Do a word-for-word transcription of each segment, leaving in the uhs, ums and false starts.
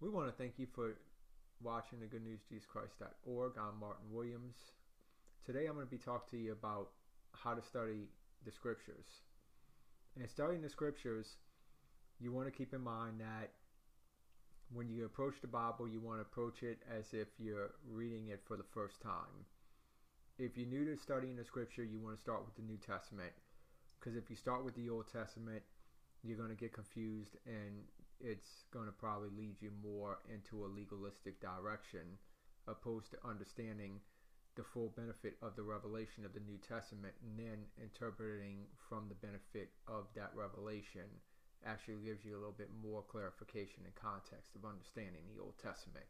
We want to thank you for watching the good news jesus christ dot org. I'm Martin Williams. Today I'm going to be talking to you about how to study the scriptures. And studying the scriptures, you want to keep in mind that when you approach the Bible, you want to approach it as if you're reading it for the first time. If you're new to studying the scripture, you want to start with the New Testament, because if you start with the Old Testament, you're going to get confused and it's going to probably lead you more into a legalistic direction opposed to understanding the full benefit of the revelation of the New Testament, and then interpreting from the benefit of that revelation actually gives you a little bit more clarification and context of understanding the Old Testament.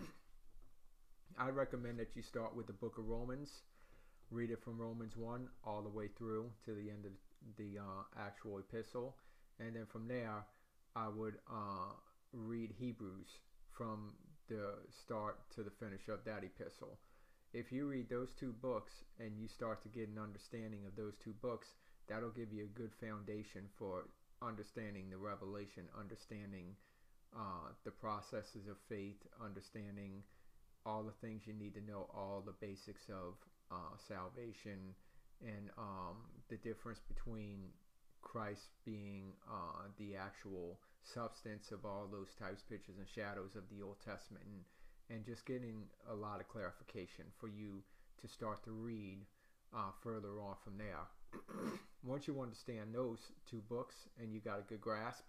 I recommend that you start with the book of Romans. Read it from Romans one all the way through to the end of the uh, actual epistle. And then from there, I would uh, read Hebrews from the start to the finish of that epistle. If you read those two books and you start to get an understanding of those two books, that'll give you a good foundation for understanding the revelation, understanding uh, the processes of faith, understanding all the things you need to know, all the basics of uh, salvation, and um, the difference between Christ being uh, the actual substance of all those types, pictures, and shadows of the Old Testament, and, and just getting a lot of clarification for you to start to read uh, further on from there. Once you understand those two books and you got a good grasp,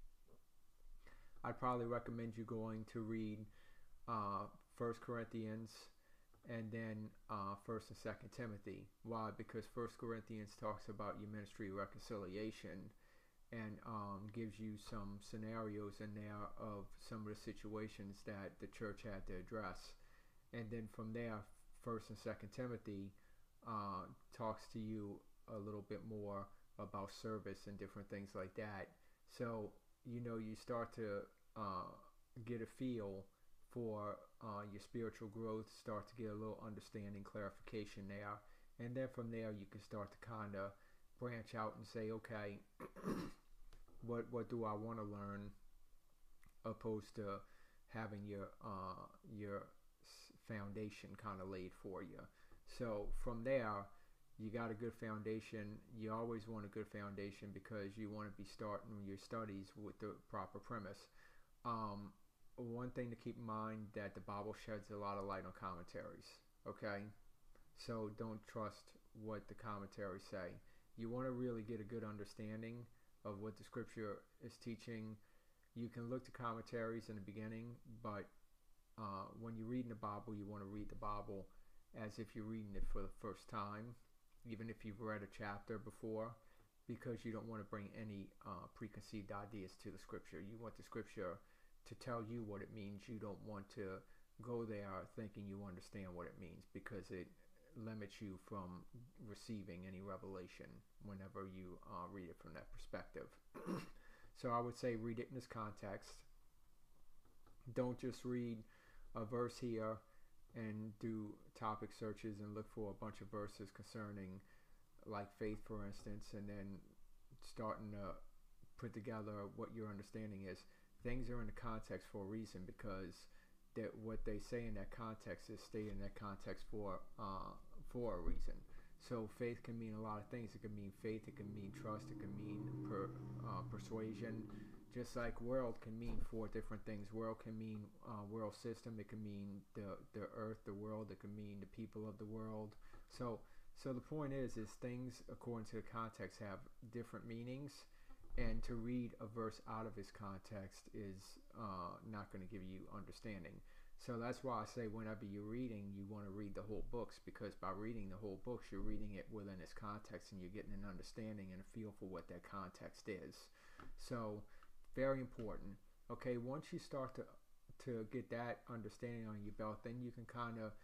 I'd probably recommend you going to read uh, First Corinthians and then uh, First and Second Timothy. Why? Because First Corinthians talks about your ministry reconciliation and um, gives you some scenarios in there of some of the situations that the church had to address. And then from there, First and Second Timothy uh, talks to you a little bit more about service and different things like that. So, you know, you start to uh, get a feel for uh, your spiritual growth, start to get a little understanding, clarification there. And then from there, you can start to kind of branch out and say, okay, what what do I want to learn, opposed to having your uh, your foundation kind of laid for you. So from there, you got a good foundation. You always want a good foundation because you want to be starting your studies with the proper premise. Um, one thing to keep in mind, that the Bible sheds a lot of light on commentaries. Okay, so don't trust what the commentaries say. You want to really get a good understanding of what the scripture is teaching. You can look to commentaries in the beginning, but uh, when you're reading the Bible, you want to read the Bible as if you're reading it for the first time, even if you've read a chapter before, because you don't want to bring any uh, preconceived ideas to the scripture. You want the scripture to tell you what it means. You don't want to go there thinking you understand what it means, because it limits you from receiving any revelation whenever you uh, read it from that perspective. So I would say read it in this context. Don't just read a verse here and do topic searches and look for a bunch of verses concerning like faith, for instance, and then starting to put together what your understanding is. Things are in the context for a reason, because that what they say in that context is stated in that context for uh, for a reason. So faith can mean a lot of things. It can mean faith, it can mean trust, it can mean per, uh, persuasion. Just like world can mean four different things. World can mean uh, world system. It can mean the the earth, the world. It can mean the people of the world. So so the point is, is things according to the context have different meanings. And to read a verse out of its context is uh, not going to give you understanding. So that's why I say whenever you're reading, you want to read the whole books, because by reading the whole books, you're reading it within its context and you're getting an understanding and a feel for what that context is. So very important. Okay, once you start to to get that understanding on your belt, then you can kind of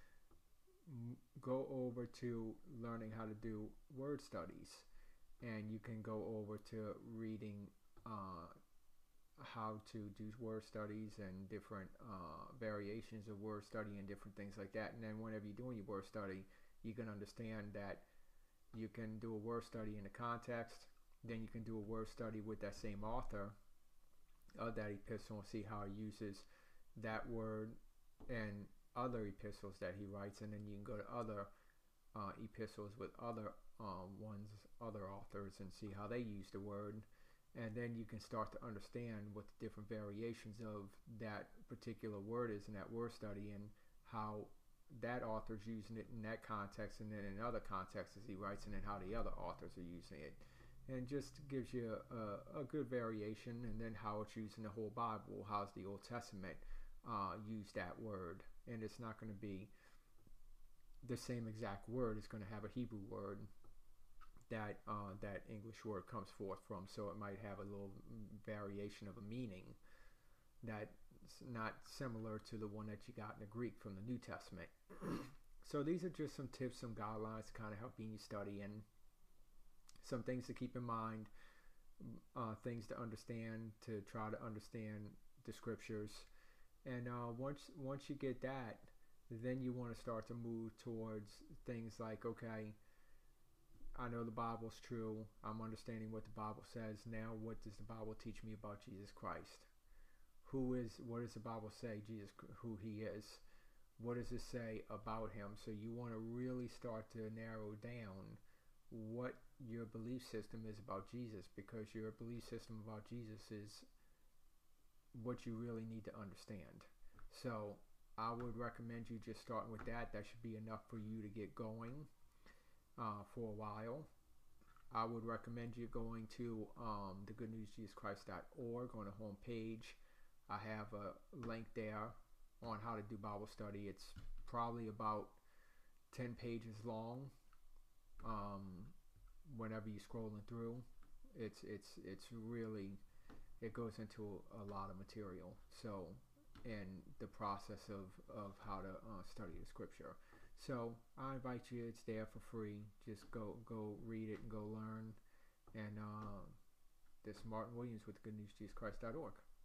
go over to learning how to do word studies. And you can go over to reading uh, how to do word studies and different uh, variations of word study and different things like that. And then whenever you're doing your word study, you can understand that you can do a word study in the context. Then you can do a word study with that same author of that epistle and see how he uses that word and other epistles that he writes, and then you can go to other uh, epistles with other um, ones, other authors, and see how they use the word, and then you can start to understand what the different variations of that particular word is in that word study, and how that author's using it in that context, and then in other contexts as he writes, and then how the other authors are using it, and just gives you a, a good variation. And then how it's used in the whole Bible. How's the Old Testament uh, use that word? And it's not going to be the same exact word. It's going to have a Hebrew word that uh, that English word comes forth from, so it might have a little variation of a meaning that's not similar to the one that you got in the Greek from the New Testament. So these are just some tips, some guidelines to kind of help you study, and some things to keep in mind, uh, things to understand, to try to understand the scriptures. And uh, once once you get that, then you want to start to move towards things like, okay, I know the Bible's true. I'm understanding what the Bible says. Now, what does the Bible teach me about Jesus Christ? Who is, what does the Bible say Jesus, who he is? What does it say about him? So you want to really start to narrow down what your belief system is about Jesus, because your belief system about Jesus is what you really need to understand. So I would recommend you just starting with that. That should be enough for you to get going uh, for a while. I would recommend you going to um, the good news jesus christ dot org on the home page. I have a link there on how to do Bible study. It's probably about ten pages long. Um, whenever you're scrolling through, it's it's it's really, it goes into a lot of material. So, and the process of of how to uh, study the scripture. So I invite you. It's there for free. Just go go read it and go learn. And uh, this is Martin Williams with good news jesus christ dot org.